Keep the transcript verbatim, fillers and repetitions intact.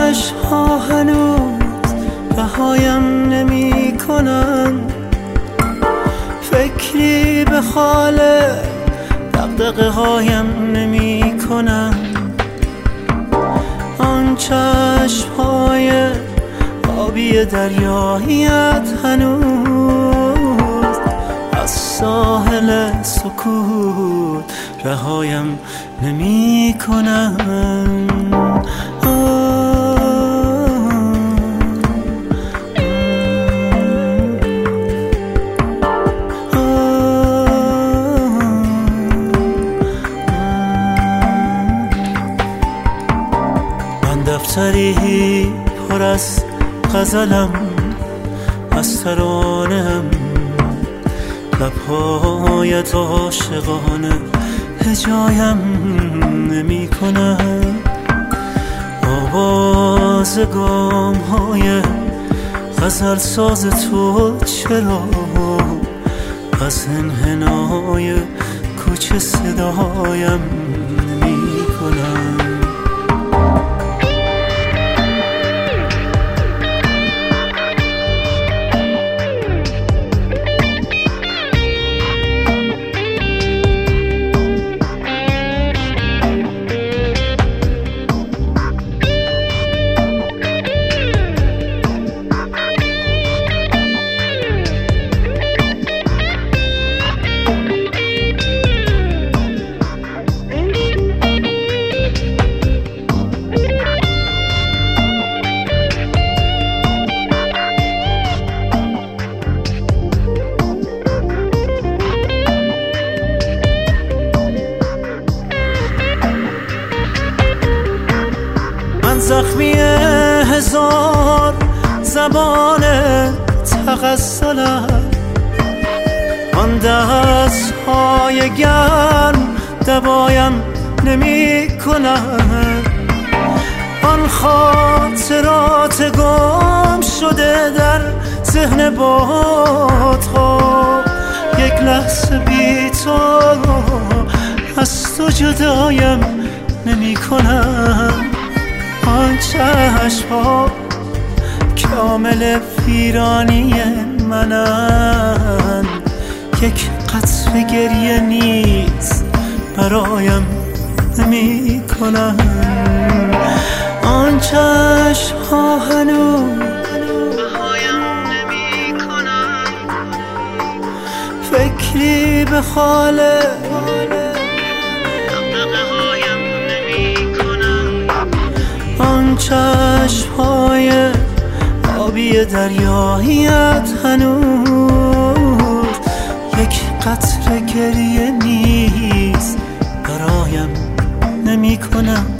چشم‌ها هنوز رهایم نمی کنن، فکری به حال دغدغه هایم نمی کنن. آن چشم‌های آبی دریاییت هنوز از ساحل سکوت رهایم نمی کنن. دفتری پر از غزلم، از ترانه‌ام، لب‌هایت عاشقانه هجایم نمی کنم. آواز گام‌های غزل ساز تو چرا از انحنای کوچه صدایم نمی کنم. زخمی هزار زبان تغزلم، آن دست‌های گرم دوایم نمی کنند. آن خاطرات گم شده در ذهن بادها، یک لحظه بی تو از تو جدایم نمی کنند. آن چشم‌ها کامل پیرانی منن، یک قطره گریه نیز برایم نمی کنن. آن چشم‌ها هنوز رهایم نمی کنن، فکری به حال آن چشم‌های آبی دریاییت هنوز یک قطره گریه نیز برایم نمی کنم.